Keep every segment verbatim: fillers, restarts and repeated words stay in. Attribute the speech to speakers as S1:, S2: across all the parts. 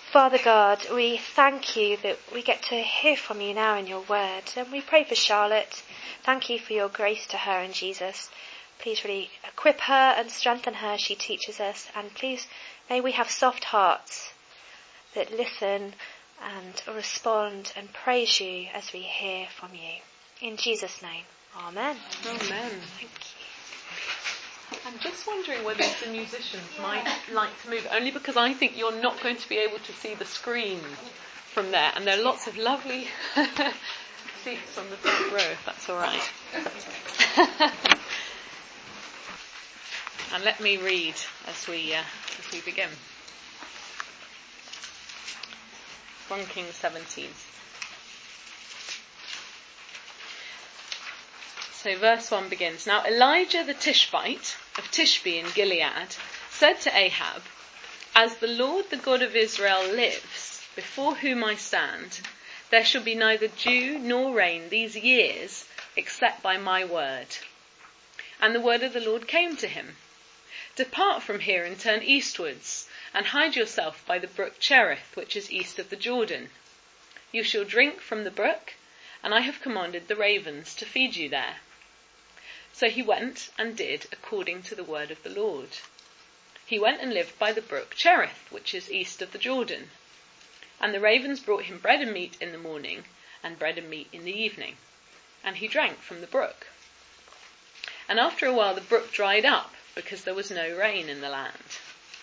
S1: Father God, we thank you that we get to hear from you now in your word. And we pray for Charlotte. Thank you for your grace to her and Jesus. Please really equip her and strengthen her as she teaches us. And please, may we have soft hearts that listen and respond and praise you as we hear from you. In Jesus' name, amen.
S2: Amen.
S1: Thank you.
S2: I'm just wondering whether the musicians might like to move, only because I think you're not going to be able to see the screen from there, and there are lots of lovely seats on the front row, if that's all right. And let me read as we uh, as we begin. First Kings seventeen. So verse one begins, Now Elijah the Tishbite of Tishbe in Gilead said to Ahab, As the Lord the God of Israel lives, before whom I stand, there shall be neither dew nor rain these years, except by my word. And the word of the Lord came to him, Depart from here and turn eastwards, and hide yourself by the brook Cherith, which is east of the Jordan. You shall drink from the brook, and I have commanded the ravens to feed you there. So he went and did according to the word of the Lord. He went and lived by the brook Cherith, which is east of the Jordan. And the ravens brought him bread and meat in the morning, and bread and meat in the evening. And he drank from the brook. And after a while the brook dried up, because there was no rain in the land.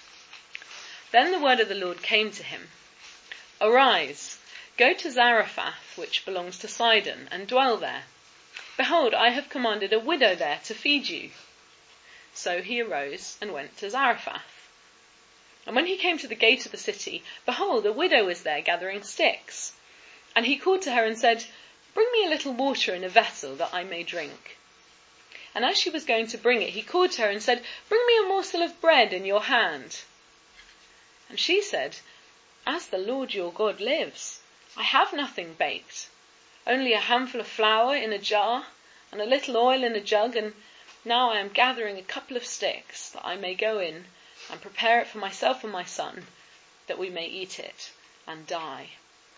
S2: Then the word of the Lord came to him, Arise, go to Zarephath, which belongs to Sidon, and dwell there. Behold, I have commanded a widow there to feed you. So he arose and went to Zarephath. And when he came to the gate of the city, behold, a widow was there gathering sticks. And he called to her and said, Bring me a little water in a vessel, that I may drink. And as she was going to bring it, he called to her and said, Bring me a morsel of bread in your hand. And she said, As the Lord your God lives, I have nothing baked, only a handful of flour in a jar, and a little oil in a jug, and now I am gathering a couple of sticks, that I may go in and prepare it for myself and my son, that we may eat it and die.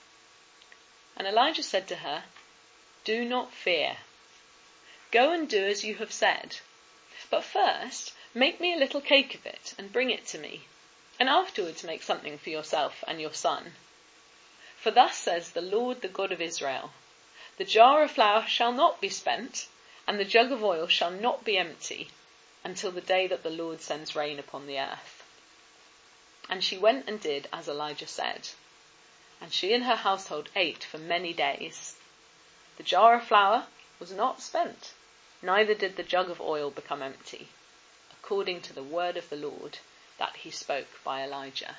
S2: And Elijah said to her, Do not fear. Go and do as you have said. But first, make me a little cake of it, and bring it to me, and afterwards make something for yourself and your son. For thus says the Lord, the God of Israel, The jar of flour shall not be spent, and the jug of oil shall not be empty, until the day that the Lord sends rain upon the earth. And she went and did as Elijah said, and she and her household ate for many days. The jar of flour was not spent, neither did the jug of oil become empty, according to the word of the Lord that he spoke by Elijah.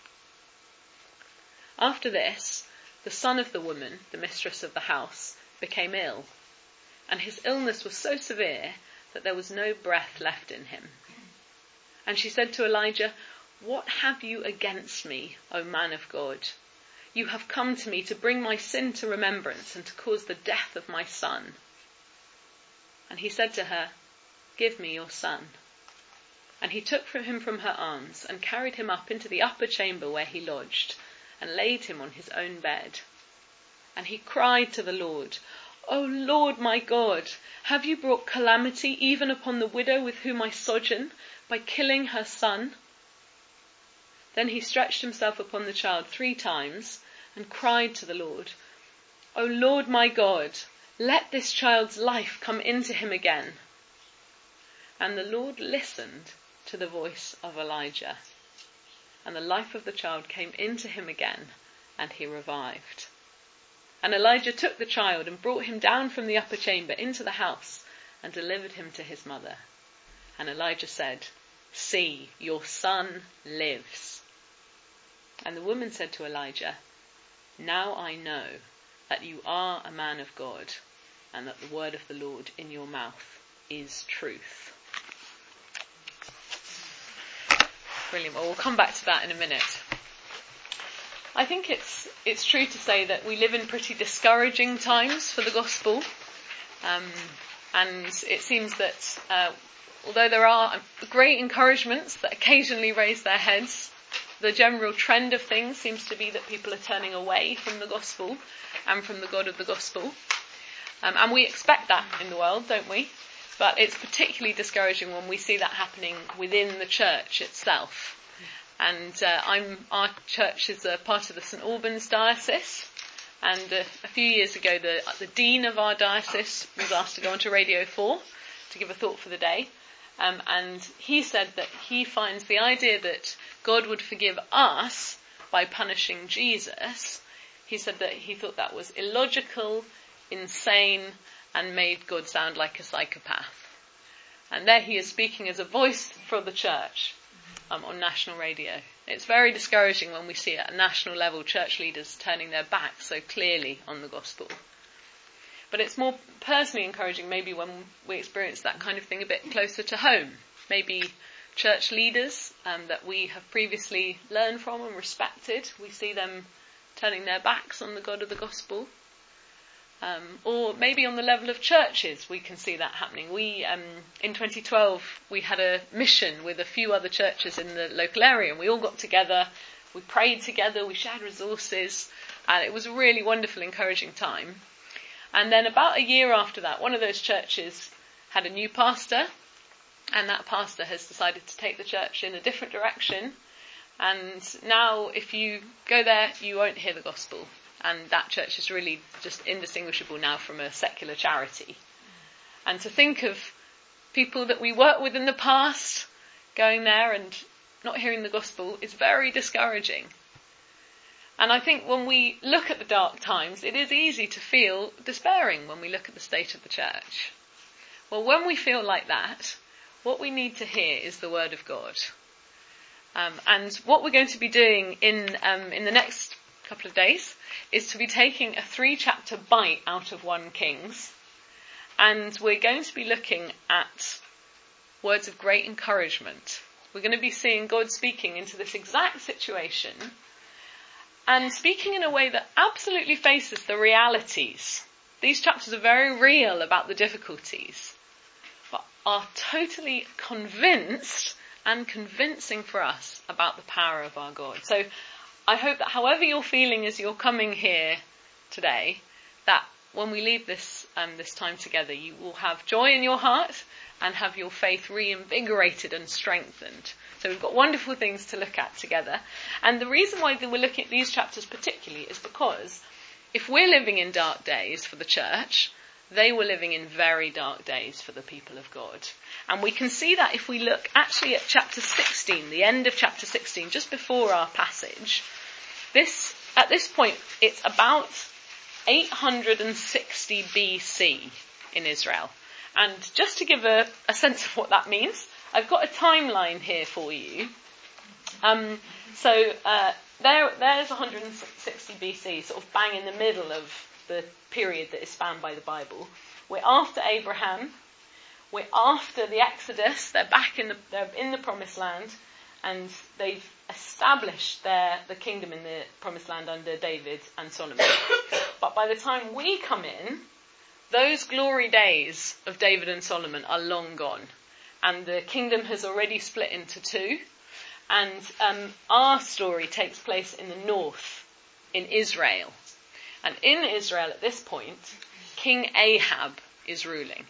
S2: After this, the son of the woman, the mistress of the house, became ill, and his illness was so severe that there was no breath left in him. And she said to Elijah, What have you against me, O man of God? You have come to me to bring my sin to remembrance and to cause the death of my son. And he said to her, Give me your son. And he took from him from her arms and carried him up into the upper chamber where he lodged, and laid him on his own bed. And he cried to the Lord, O Lord my God, have you brought calamity even upon the widow with whom I sojourn, by killing her son? Then he stretched himself upon the child three times, and cried to the Lord, O Lord my God, let this child's life come into him again. And the Lord listened to the voice of Elijah, and the life of the child came into him again, and he revived. And Elijah took the child and brought him down from the upper chamber into the house, and delivered him to his mother. And Elijah said, See, your son lives. And the woman said to Elijah, Now I know that you are a man of God, and that the word of the Lord in your mouth is truth. Brilliant. Well, we'll come back to that in a minute. I think it's it's true to say that we live in pretty discouraging times for the gospel, um, and it seems that uh, although there are great encouragements that occasionally raise their heads, the general trend of things seems to be that people are turning away from the gospel and from the God of the gospel. Um, and we expect that in the world, don't we? But it's particularly discouraging when we see that happening within the church itself. And uh, I'm our church is a part of the St Albans diocese. And uh, a few years ago, the, the dean of our diocese was asked to go onto Radio four to give a thought for the day. Um, and he said that he finds the idea that God would forgive us by punishing Jesus, he said that he thought that was illogical, insane, and made God sound like a psychopath. And there he is speaking as a voice for the church um, on national radio. It's very discouraging when we see at a national level church leaders turning their backs so clearly on the gospel. But it's more personally encouraging maybe when we experience that kind of thing a bit closer to home. Maybe church leaders um, that we have previously learned from and respected, we see them turning their backs on the God of the gospel. Um, or maybe on the level of churches we can see that happening. We um, in twenty twelve we had a mission with a few other churches in the local area, and we all got together, we prayed together, we shared resources, and it was a really wonderful, encouraging time. And then about a year after that, one of those churches had a new pastor, and that pastor has decided to take the church in a different direction. And now if you go there, you won't hear the gospel. And that church is really just indistinguishable now from a secular charity. And to think of people that we worked with in the past going there and not hearing the gospel is very discouraging. And I think when we look at the dark times, it is easy to feel despairing when we look at the state of the church. Well, when we feel like that, what we need to hear is the word of God. Um, and what we're going to be doing in um, in the next couple of days is to be taking a three-chapter bite out of First Kings. And we're going to be looking at words of great encouragement. We're going to be seeing God speaking into this exact situation, and speaking in a way that absolutely faces the realities. These chapters are very real about the difficulties, but are totally convinced and convincing for us about the power of our God. So I hope that however you're feeling as you're coming here today, that when we leave this um, this time together, you will have joy in your heart and have your faith reinvigorated and strengthened. So we've got wonderful things to look at together. And the reason why we're looking at these chapters particularly is because if we're living in dark days for the church, they were living in very dark days for the people of God. And we can see that if we look actually at chapter sixteen, the end of chapter sixteen, just before our passage. This, at this point, it's about eight hundred sixty B C in Israel. And just to give a, a sense of what that means, I've got a timeline here for you. Um, so uh, there, there's one hundred sixty B C, sort of bang in the middle of the period that is spanned by the Bible. We're after Abraham. We're after the Exodus. They're back in the they're in the Promised Land, and they've established their the kingdom in the Promised Land under David and Solomon. But by the time we come in, those glory days of David and Solomon are long gone. And the kingdom has already split into two. And um, our story takes place in the north, in Israel. And in Israel at this point, King Ahab is ruling.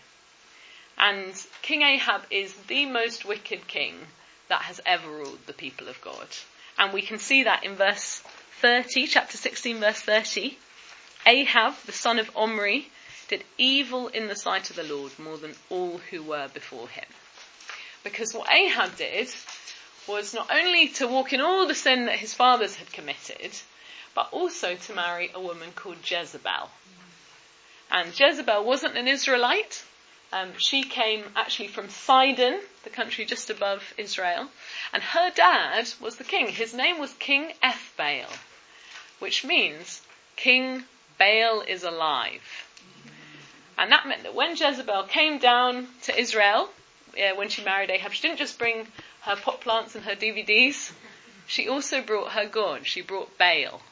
S2: And King Ahab is the most wicked king that has ever ruled the people of God. And we can see that in verse thirty, chapter sixteen, verse thirty. Ahab, the son of Omri, did evil in the sight of the Lord more than all who were before him. Because what Ahab did was not only to walk in all the sin that his fathers had committed, but also to marry a woman called Jezebel. And Jezebel wasn't an Israelite. Um, she came actually from Sidon, the country just above Israel. And her dad was the king. His name was King Ethbaal, which means King Baal is alive. And that meant that when Jezebel came down to Israel, yeah, when she married Ahab, she didn't just bring her pot plants and her D V Ds. She also brought her god. She brought Baal.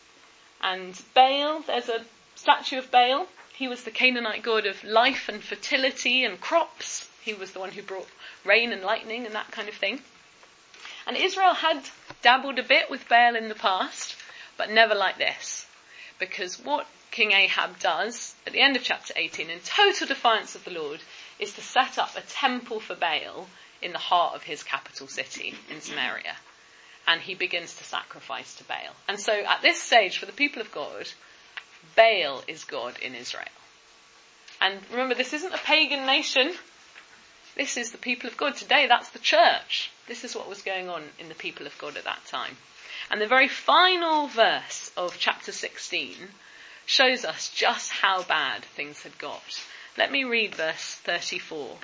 S2: And Baal, there's a statue of Baal. He was the Canaanite god of life and fertility and crops. He was the one who brought rain and lightning and that kind of thing. And Israel had dabbled a bit with Baal in the past, but never like this. Because what King Ahab does at the end of chapter eighteen, in total defiance of the Lord, is to set up a temple for Baal in the heart of his capital city in Samaria. And he begins to sacrifice to Baal. And so at this stage, for the people of God, Baal is God in Israel. And remember, this isn't a pagan nation. This is the people of God. Today, that's the church. This is what was going on in the people of God at that time. And the very final verse of chapter sixteen shows us just how bad things had got. Let me read verse thirty-four.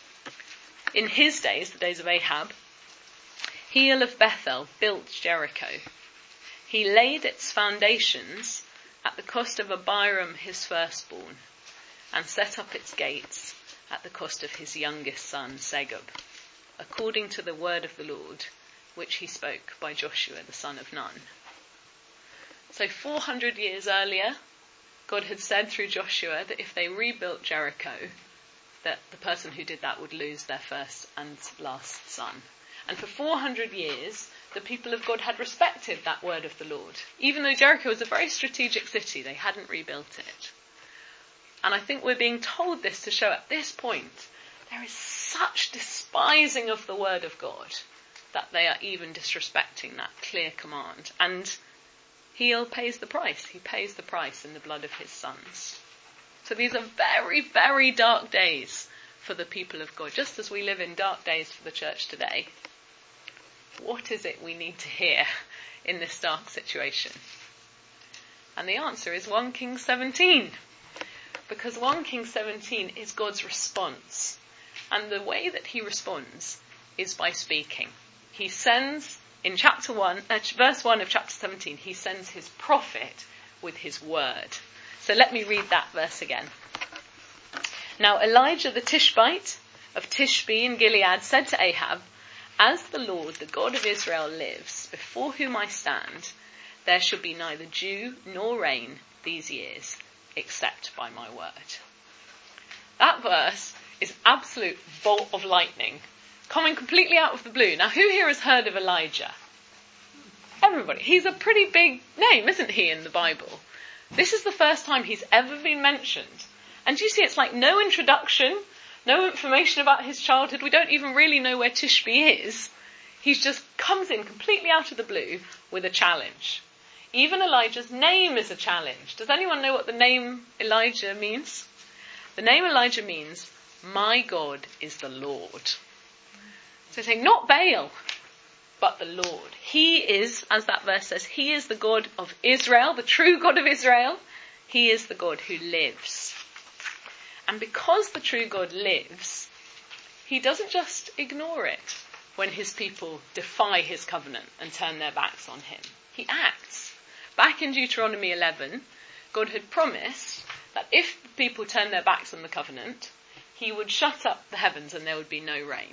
S2: In his days, the days of Ahab, Hiel of Bethel built Jericho. He laid its foundations at the cost of Abiram his firstborn, and set up its gates at the cost of his youngest son Segub, according to the word of the Lord, which he spoke by Joshua the son of Nun. So four hundred years earlier, God had said through Joshua that if they rebuilt Jericho, that the person who did that would lose their first and last son. And for four hundred years, the people of God had respected that word of the Lord. Even though Jericho was a very strategic city, they hadn't rebuilt it. And I think we're being told this to show at this point, there is such despising of the word of God that they are even disrespecting that clear command. And Hiel pays the price. He pays the price in the blood of his sons. So these are very, very dark days for the people of God, just as we live in dark days for the church today. What is it we need to hear in this dark situation? And the answer is First Kings seventeen. Because First Kings seventeen is God's response. And the way that he responds is by speaking. He sends, in chapter one, uh, verse one of chapter seventeen, he sends his prophet with his word. So let me read that verse again. Now Elijah the Tishbite of Tishbe in Gilead said to Ahab, "As the Lord, the God of Israel, lives, before whom I stand, there shall be neither dew nor rain these years, except by my word." That verse is absolute bolt of lightning, coming completely out of the blue. Now, who here has heard of Elijah? Everybody. He's a pretty big name, isn't he, in the Bible? This is the first time he's ever been mentioned. And you see, it's like no introduction, no information about his childhood. We don't even really know where Tishbe is. He just comes in completely out of the blue with a challenge. Even Elijah's name is a challenge. Does anyone know what the name Elijah means? The name Elijah means, "My God is the Lord." So saying, not Baal, but the Lord. He is, as that verse says, he is the God of Israel, the true God of Israel. He is the God who lives. And because the true God lives, he doesn't just ignore it when his people defy his covenant and turn their backs on him. He acts. Back in Deuteronomy eleven, God had promised that if the people turned their backs on the covenant, he would shut up the heavens and there would be no rain.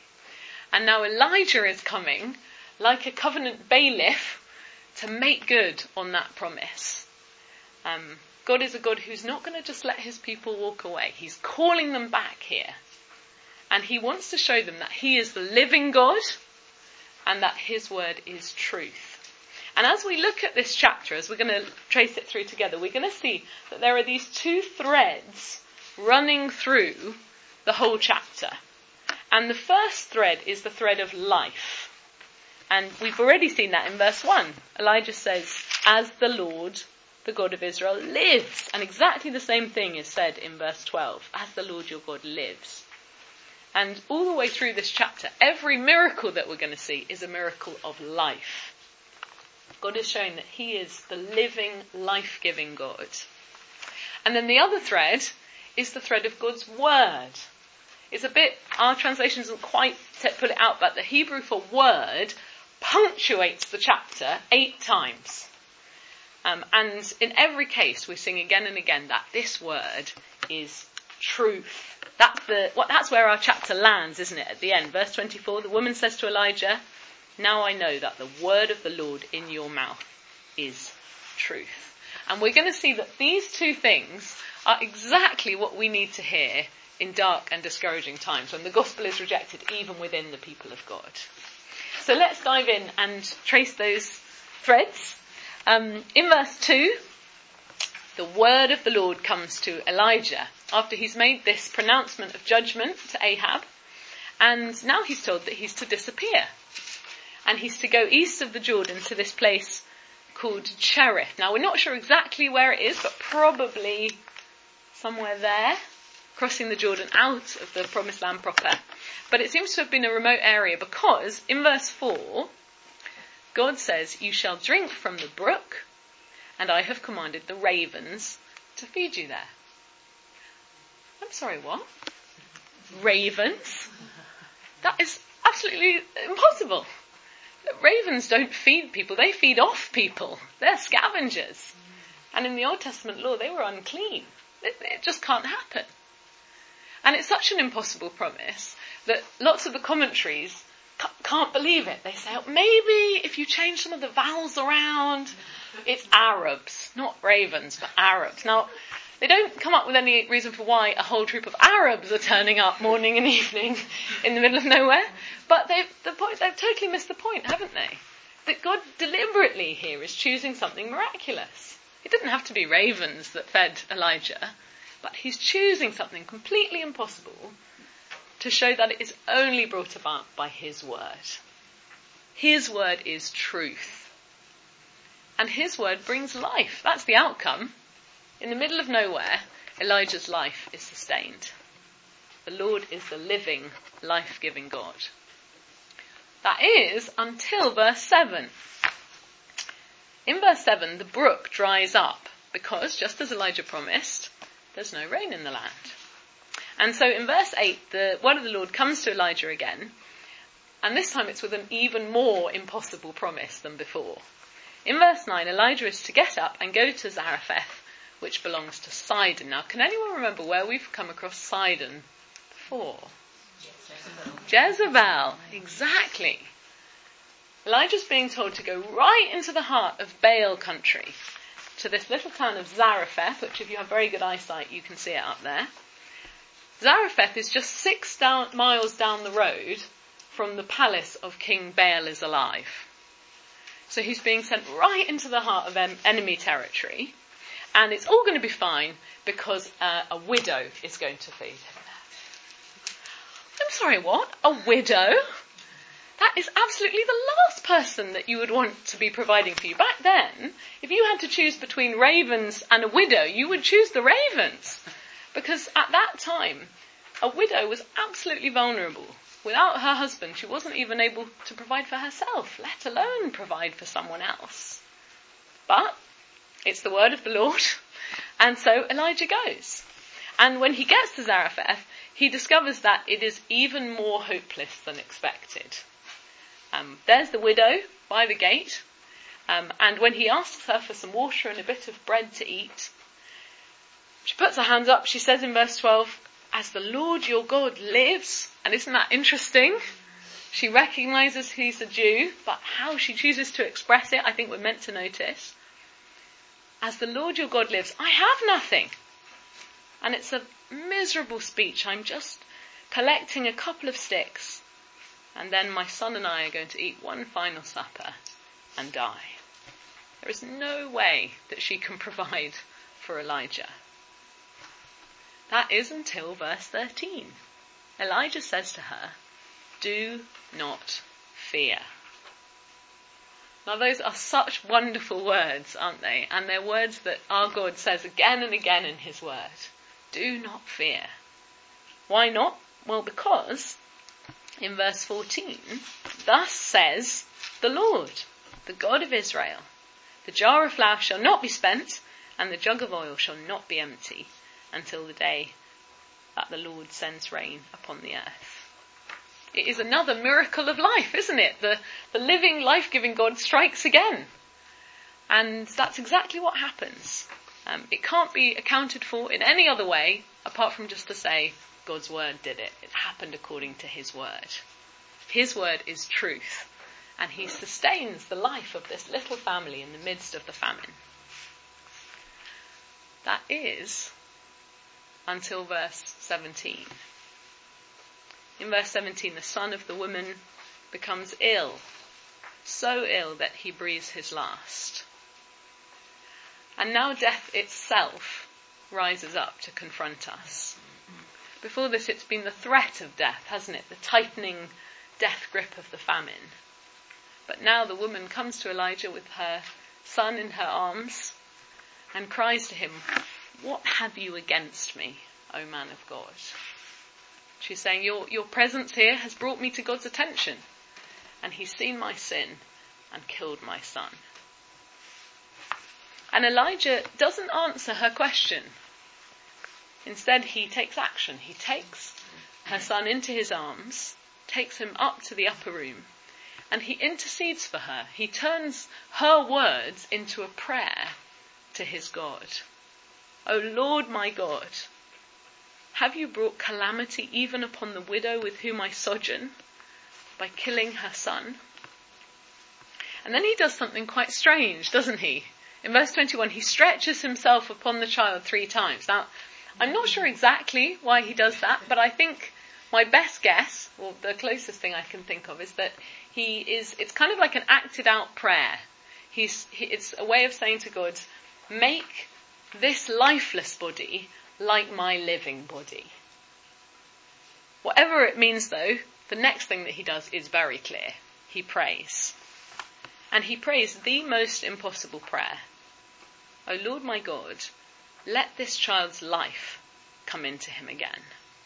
S2: And now Elijah is coming like a covenant bailiff to make good on that promise. Um, God is a God who's not going to just let his people walk away. He's calling them back here. And he wants to show them that he is the living God and that his word is truth. And as we look at this chapter, as we're going to trace it through together, we're going to see that there are these two threads running through the whole chapter. And the first thread is the thread of life. And we've already seen that in verse one. Elijah says, "As the Lord, the God of Israel, lives." And exactly the same thing is said in verse twelve. "As the Lord your God lives." And all the way through this chapter, every miracle that we're going to see is a miracle of life. God is showing that he is the living, life-giving God. And then the other thread is the thread of God's word. It's a bit, our translation doesn't quite put it out, but the Hebrew for word punctuates the chapter eight times. Um, and in every case, we sing again and again that this word is truth. That's the what, that's where our chapter lands, isn't it? At the end, verse twenty-four, the woman says to Elijah, "Now I know that the word of the Lord in your mouth is truth." And we're going to see that these two things are exactly what we need to hear in dark and discouraging times when the gospel is rejected even within the people of God. So let's dive in and trace those threads. Um, in verse two, the word of the Lord comes to Elijah after he's made this pronouncement of judgment to Ahab. And now he's told that he's to disappear. And he's to go east of the Jordan to this place called Cherith. Now, we're not sure exactly where it is, but probably somewhere there, crossing the Jordan out of the Promised Land proper. But it seems to have been a remote area because in verse four, God says, "You shall drink from the brook, and I have commanded the ravens to feed you there." I'm sorry, what? Ravens? That is absolutely impossible. Ravens don't feed people, they feed off people. They're scavengers. And in the Old Testament law, they were unclean. It, it just can't happen. And it's such an impossible promise that lots of the commentaries ca- can't believe it. They say, oh, maybe if you change some of the vowels around, it's Arabs, not ravens, but Arabs. Now, they don't come up with any reason for why a whole troop of Arabs are turning up morning and evening in the middle of nowhere. But they've, the point, they've totally missed the point, haven't they? That God deliberately here is choosing something miraculous. It didn't have to be ravens that fed Elijah, but he's choosing something completely impossible to show that it is only brought about by his word. His word is truth. And his word brings life. That's the outcome. In the middle of nowhere, Elijah's life is sustained. The Lord is the living, life-giving God. That is until verse seven. In verse seven, the brook dries up because, just as Elijah promised, there's no rain in the land. And so in verse eight, the word of the Lord comes to Elijah again, and this time it's with an even more impossible promise than before. In verse nine, Elijah is to get up and go to Zarephath, which belongs to Sidon. Now, can anyone remember where we've come across Sidon before? Jezebel. Jezebel, exactly. Elijah's being told to go right into the heart of Baal country, to this little town of Zarephath, which if you have very good eyesight, you can see it up there. Zarephath is just six down, miles down the road from the palace of King Baal is alive. So he's being sent right into the heart of en- enemy territory. And it's all going to be fine because uh, a widow is going to feed him. I'm sorry, what? A widow? That is absolutely the last person that you would want to be providing for you. Back then, if you had to choose between ravens and a widow, you would choose the ravens. Because at that time, a widow was absolutely vulnerable. Without her husband, she wasn't even able to provide for herself, let alone provide for someone else. But it's the word of the Lord. And so Elijah goes. And when he gets to Zarephath, he discovers that it is even more hopeless than expected. Um, there's the widow by the gate. Um, and when he asks her for some water and a bit of bread to eat, she puts her hands up. She says in verse twelve, "As the Lord your God lives," and isn't that interesting? She recognises he's a Jew, but how she chooses to express it, I think we're meant to notice. "As the Lord your God lives, I have nothing." And it's a miserable speech. I'm just collecting a couple of sticks, and then my son and I are going to eat one final supper and die. There is no way that she can provide for Elijah. That is until verse thirteen. Elijah says to her, "Do not fear." Now those are such wonderful words, aren't they? And they're words that our God says again and again in his word. Do not fear. Why not? Well, because in verse fourteen, "Thus says the Lord, the God of Israel, the jar of flour shall not be spent, and the jug of oil shall not be empty, until the day that the Lord sends rain upon the earth." It is another miracle of life, isn't it? The, the living, life-giving God strikes again. And that's exactly what happens. Um, it can't be accounted for in any other way, apart from just to say, God's word did it. It happened according to his word. His word is truth. And he sustains the life of this little family in the midst of the famine. That is until verse seventeen. In verse seventeen, the son of the woman becomes ill, so ill that he breathes his last. And now death itself rises up to confront us. Before this, it's been the threat of death, hasn't it? The tightening death grip of the famine. But now the woman comes to Elijah with her son in her arms and cries to him, "What have you against me, O man of God?" She's saying, your, your presence here has brought me to God's attention, and he's seen my sin and killed my son. And Elijah doesn't answer her question. Instead, he takes action. He takes her son into his arms, takes him up to the upper room, and he intercedes for her. He turns her words into a prayer to his God. "O Lord my God, have you brought calamity even upon the widow with whom I sojourn by killing her son?" And then he does something quite strange, doesn't he? In verse twenty-one, he stretches himself upon the child three times. Now, I'm not sure exactly why he does that, but I think my best guess, or the closest thing I can think of, is that he is, it's kind of like an acted out prayer. He's, he, it's a way of saying to God, make this lifeless body like my living body. Whatever it means though, the next thing that he does is very clear. He prays. And he prays the most impossible prayer. "O Lord my God, let this child's life come into him again."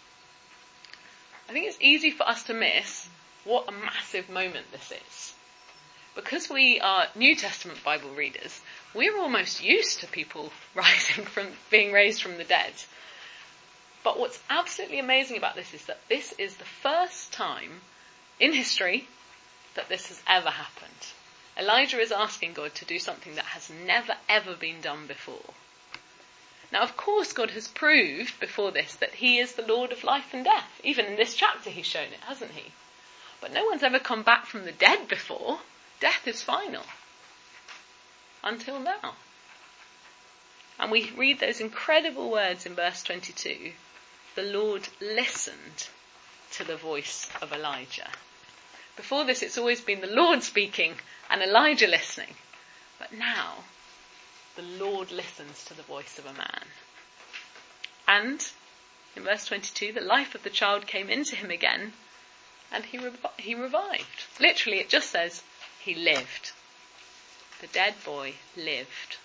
S2: I think it's easy for us to miss what a massive moment this is. Because we are New Testament Bible readers, we're almost used to people rising from, being raised from the dead. But what's absolutely amazing about this is that this is the first time in history that this has ever happened. Elijah is asking God to do something that has never ever been done before. Now, of course, God has proved before this that he is the Lord of life and death. Even in this chapter he's shown it, hasn't he? But no one's ever come back from the dead before. Death is final. Until now. And we read those incredible words in verse twenty-two. The Lord listened to the voice of Elijah. Before this, it's always been the Lord speaking and Elijah listening. But now, the Lord listens to the voice of a man. And, in verse twenty-two, the life of the child came into him again, and he, rev- he revived. Literally, it just says, he lived. The dead boy lived.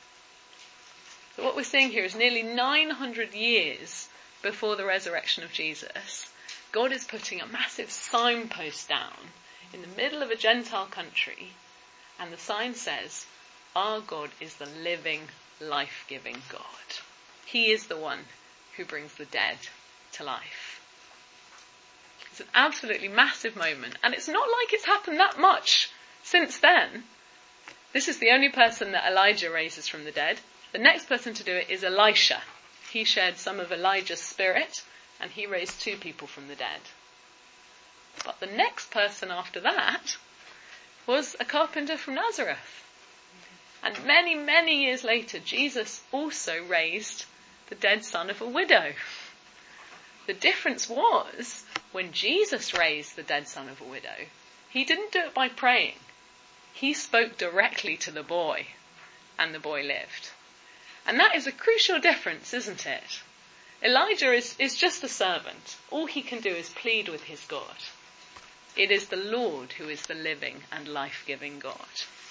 S2: So what we're seeing here is nearly nine hundred years before the resurrection of Jesus, God is putting a massive signpost down in the middle of a Gentile country, and the sign says, our God is the living, life-giving God. He is the one who brings the dead to life. It's an absolutely massive moment, and it's not like it's happened that much since then. This is the only person that Elijah raises from the dead. The next person to do it is Elisha. He shared some of Elijah's spirit, and he raised two people from the dead. But the next person after that was a carpenter from Nazareth. And many, many years later, Jesus also raised the dead son of a widow. The difference was, when Jesus raised the dead son of a widow, he didn't do it by praying. He spoke directly to the boy, and the boy lived. And that is a crucial difference, isn't it? Elijah is, is just a servant. All he can do is plead with his God. It is the Lord who is the living and life-giving God.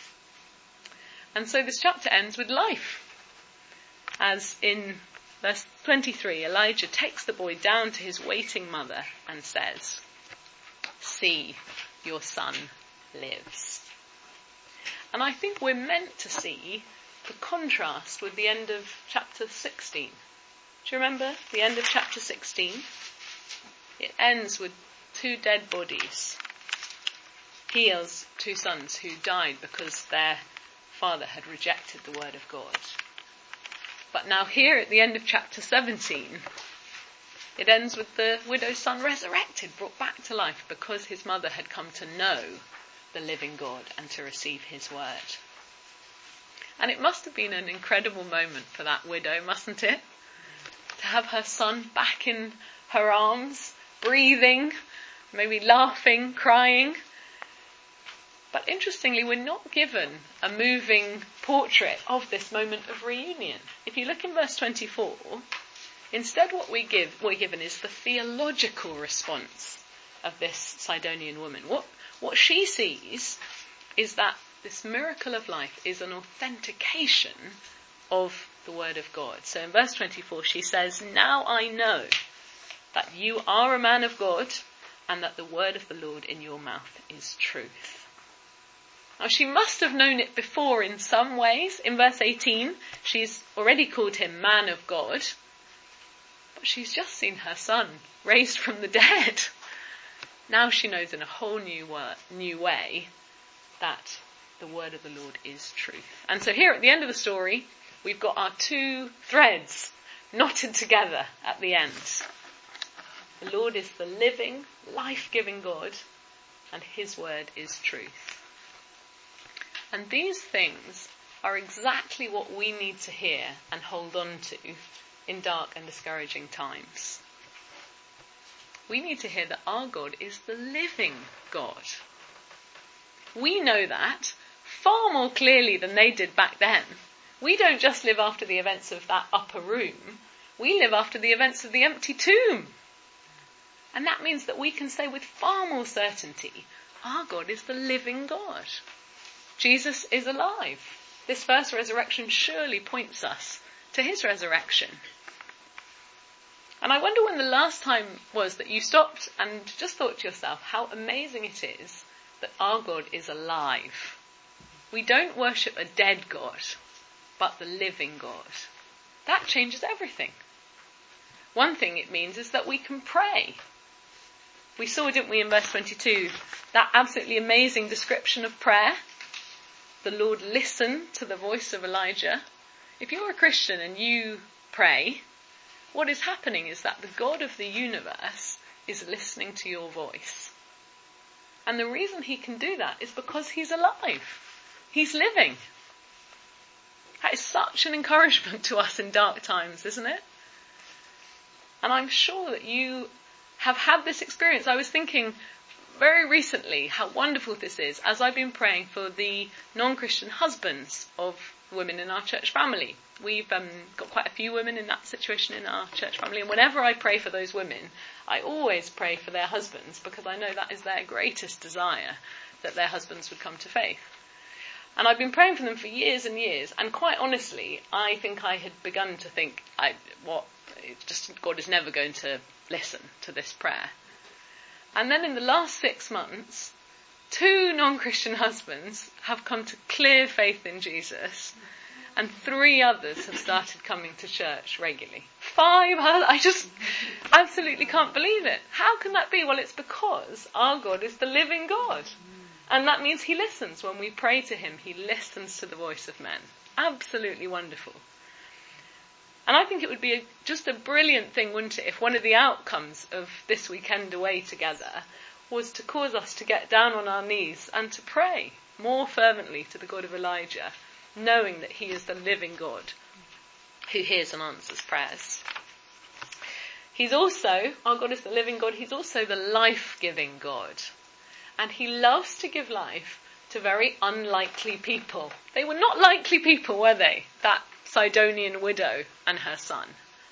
S2: And so this chapter ends with life. As in verse twenty-three, Elijah takes the boy down to his waiting mother and says, "See, your son lives." And I think we're meant to see the contrast with the end of chapter sixteen. Do you remember the end of chapter sixteen? It ends with two dead bodies. He has two sons who died because their father had rejected the word of God. But now here at the end of chapter seventeen, it ends with the widow's son resurrected, brought back to life because his mother had come to know the living God and to receive his word. And it must have been an incredible moment for that widow, mustn't it? To have her son back in her arms, breathing, maybe laughing, crying, But interestingly, we're not given a moving portrait of this moment of reunion. If you look in verse twenty-four, instead what we give, what we're given is the theological response of this Sidonian woman. What, what she sees is that this miracle of life is an authentication of the word of God. So in verse twenty-four she says, "Now I know that you are a man of God, and that the word of the Lord in your mouth is truth." Now she must have known it before in some ways. In verse eighteen, she's already called him man of God, but she's just seen her son raised from the dead. Now she knows in a whole new, word, new way that the word of the Lord is truth. And so here at the end of the story, we've got our two threads knotted together at the end. The Lord is the living, life-giving God, and his word is truth. And these things are exactly what we need to hear and hold on to in dark and discouraging times. We need to hear that our God is the living God. We know that far more clearly than they did back then. We don't just live after the events of that upper room. We live after the events of the empty tomb. And that means that we can say with far more certainty, our God is the living God. Jesus is alive. This first resurrection surely points us to his resurrection. And I wonder when the last time was that you stopped and just thought to yourself how amazing it is that our God is alive. We don't worship a dead God, but the living God. That changes everything. One thing it means is that we can pray. We saw, didn't we, in verse twenty-two, that absolutely amazing description of prayer. The Lord listened to the voice of Elijah. If you're a Christian and you pray, what is happening is that the God of the universe is listening to your voice. And the reason he can do that is because he's alive. He's living. That is such an encouragement to us in dark times, isn't it? And I'm sure that you have had this experience. I was thinking very recently how wonderful this is as I've been praying for the non-Christian husbands of women in our church family. We've um, got quite a few women in that situation in our church family, and whenever I pray for those women, I always pray for their husbands, because I know that is their greatest desire, that their husbands would come to faith. And I've been praying for them for years and years, and quite honestly, I think I had begun to think, I, what, it's just God is never going to listen to this prayer. And then in the last six months, two non-Christian husbands have come to clear faith in Jesus, and three others have started coming to church regularly. Five, I just absolutely can't believe it. How can that be? Well, it's because our God is the living God. And that means he listens when we pray to him. He listens to the voice of men. Absolutely wonderful. And I think it would be a, just a brilliant thing, wouldn't it, if one of the outcomes of this weekend away together was to cause us to get down on our knees and to pray more fervently to the God of Elijah, knowing that he is the living God who hears and answers prayers. He's also, our God is the living God, he's also the life-giving God. And he loves to give life to very unlikely people. They were not likely people, were they? That Sidonian widow and her son.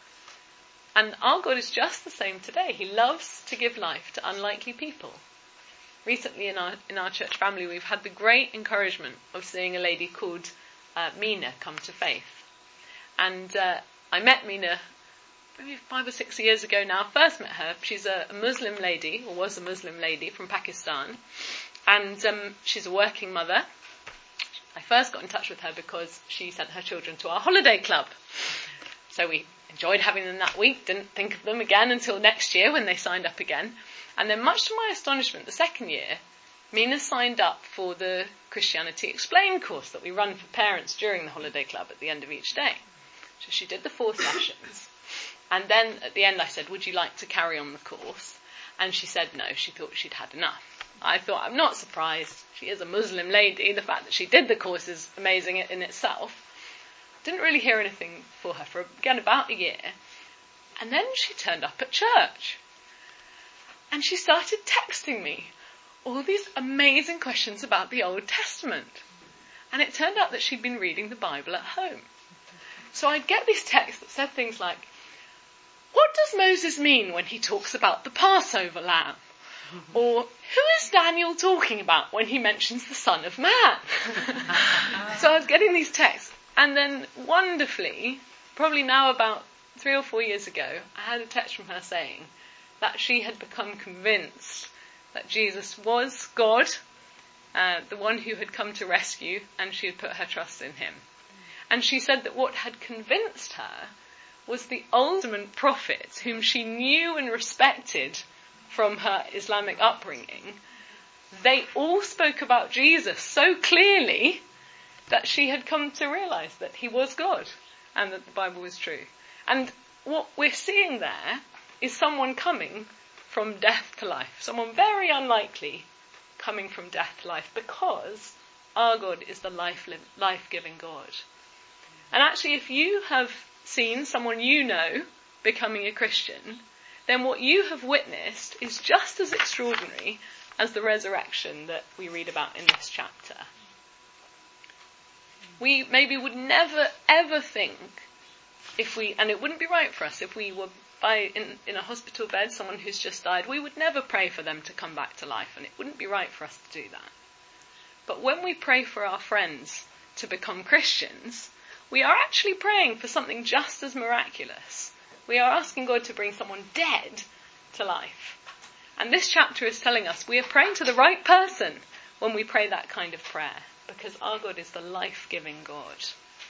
S2: And our God is just the same today. He loves to give life to unlikely people. Recently in our in our church family, we've had the great encouragement of seeing a lady called uh, Mina come to faith. And uh, I met Mina maybe five or six years ago now. First met her. She's a, a Muslim lady, or was a Muslim lady from Pakistan. And um, she's a working mother. I first got in touch with her because she sent her children to our holiday club. So we enjoyed having them that week, didn't think of them again until next year when they signed up again. And then, much to my astonishment, the second year, Mina signed up for the Christianity Explained course that we run for parents during the holiday club at the end of each day. So she did the four sessions. And then at the end I said, would you like to carry on the course? And she said no, she thought she'd had enough. I thought, I'm not surprised. She is a Muslim lady. The fact that she did the course is amazing in itself. Didn't really hear anything for her for, again, about a year. And then she turned up at church. And she started texting me all these amazing questions about the Old Testament. And it turned out that she'd been reading the Bible at home. So I'd get these texts that said things like, what does Moses mean when he talks about the Passover lamb? Or, who is Daniel talking about when he mentions the Son of Man? So I was getting these texts, and then wonderfully, probably now about three or four years ago, I had a text from her saying that she had become convinced that Jesus was God, uh, the one who had come to rescue, and she had put her trust in him. And she said that what had convinced her was the Old Testament prophets, whom she knew and respected from her Islamic upbringing. They all spoke about Jesus so clearly that she had come to realise that he was God and that the Bible was true. And what we're seeing there is someone coming from death to life, someone very unlikely coming from death to life, because our God is the life, life-giving God. And actually, if you have seen someone you know becoming a Christian, then what you have witnessed is just as extraordinary as the resurrection that we read about in this chapter. We maybe would never, ever think, if we, and it wouldn't be right for us, if we were by in, in a hospital bed, someone who's just died, we would never pray for them to come back to life, and it wouldn't be right for us to do that. But when we pray for our friends to become Christians, we are actually praying for something just as miraculous. We are asking God to bring someone dead to life. And this chapter is telling us we are praying to the right person when we pray that kind of prayer, because our God is the life-giving God.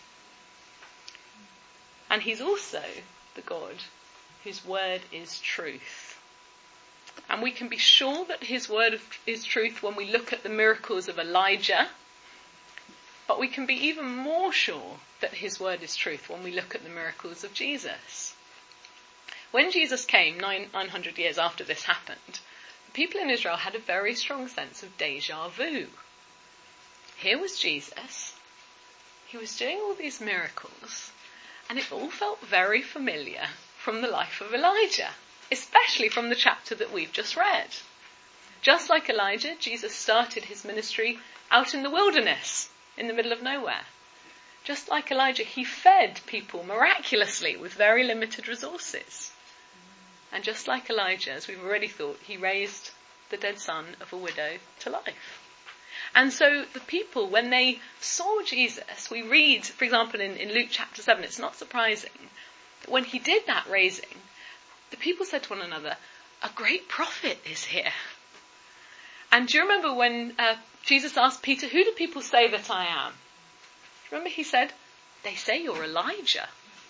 S2: And he's also the God whose word is truth. And we can be sure that his word is truth when we look at the miracles of Elijah, but we can be even more sure that his word is truth when we look at the miracles of Jesus. When Jesus came nine hundred years after this happened, the people in Israel had a very strong sense of déjà vu. Here was Jesus. He was doing all these miracles, and it all felt very familiar from the life of Elijah, especially from the chapter that we've just read. Just like Elijah, Jesus started his ministry out in the wilderness, in the middle of nowhere. Just like Elijah, he fed people miraculously with very limited resources. And just like Elijah, as we've already thought, he raised the dead son of a widow to life. And so the people, when they saw Jesus, we read, for example, in, in Luke chapter seven, it's not surprising, that when he did that raising, the people said to one another, a great prophet is here. And do you remember when uh, Jesus asked Peter, who do people say that I am? Remember he said, they say you're Elijah.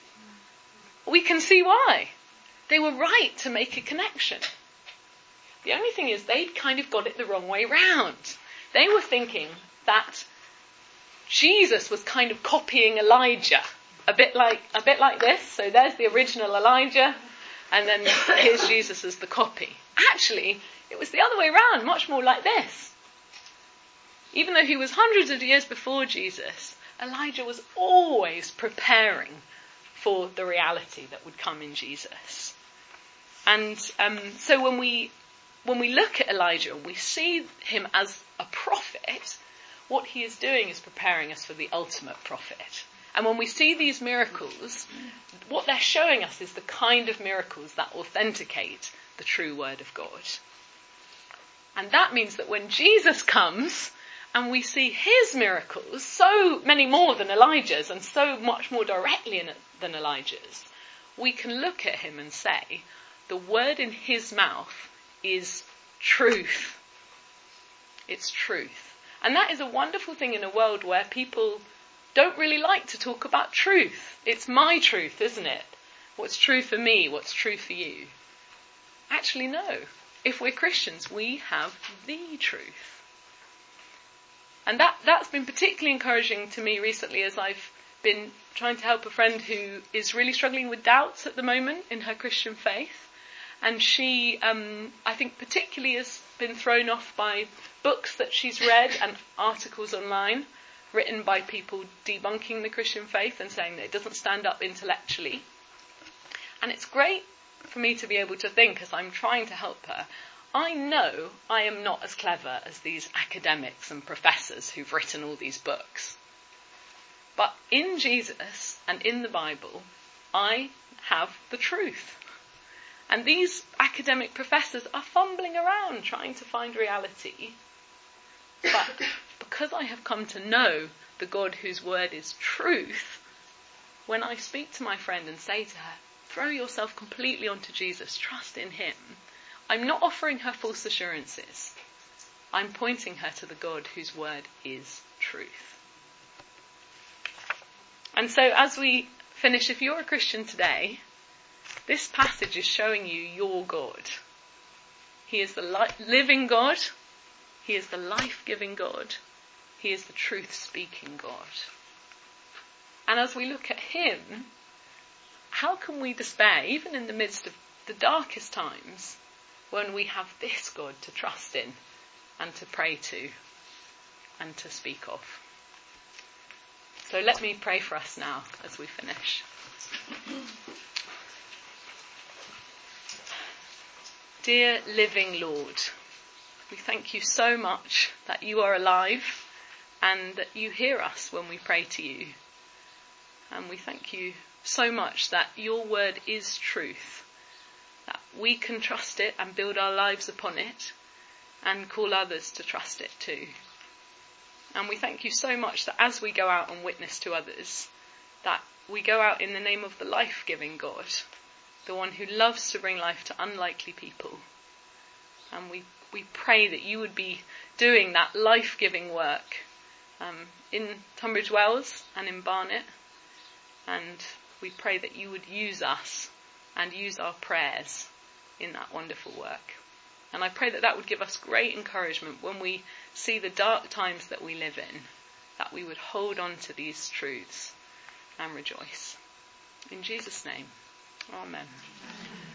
S2: We can see why. They were right to make a connection. The only thing is they'd kind of got it the wrong way round. They were thinking that Jesus was kind of copying Elijah, a bit like a bit like this. So there's the original Elijah, and then here's Jesus as the copy. Actually, it was the other way round, much more like this. Even though he was hundreds of years before Jesus, Elijah was always preparing for the reality that would come in Jesus. And um, so when we when we look at Elijah and we see him as a prophet, what he is doing is preparing us for the ultimate prophet. And when we see these miracles, what they're showing us is the kind of miracles that authenticate the true word of God. And that means that when Jesus comes and we see his miracles, so many more than Elijah's and so much more directly in, than Elijah's, we can look at him and say, the word in his mouth is truth. It's truth. And that is a wonderful thing in a world where people don't really like to talk about truth. It's my truth, isn't it? What's true for me? What's true for you? Actually, no. If we're Christians, we have the truth. And that, that's been particularly encouraging to me recently as I've been trying to help a friend who is really struggling with doubts at the moment in her Christian faith. And she, um, I think particularly has been thrown off by books that she's read and articles online written by people debunking the Christian faith and saying that it doesn't stand up intellectually. And it's great for me to be able to think, as I'm trying to help her, I know I am not as clever as these academics and professors who've written all these books. But in Jesus and in the Bible, I have the truth. And these academic professors are fumbling around trying to find reality. But because I have come to know the God whose word is truth, when I speak to my friend and say to her, throw yourself completely onto Jesus, trust in him, I'm not offering her false assurances. I'm pointing her to the God whose word is truth. And so as we finish, if you're a Christian today, this passage is showing you your God. He is the li- living God. He is the life-giving God. He is the truth-speaking God. And as we look at him, how can we despair, even in the midst of the darkest times, when we have this God to trust in and to pray to and to speak of? So let me pray for us now as we finish. Dear living Lord, we thank you so much that you are alive and that you hear us when we pray to you. And we thank you so much that your word is truth, that we can trust it and build our lives upon it and call others to trust it too. And we thank you so much that as we go out and witness to others, that we go out in the name of the life-giving God, the one who loves to bring life to unlikely people. And we, we pray that you would be doing that life-giving work um, in Tunbridge Wells and in Barnet. And we pray that you would use us and use our prayers in that wonderful work. And I pray that that would give us great encouragement when we see the dark times that we live in, that we would hold on to these truths and rejoice. In Jesus' name, amen.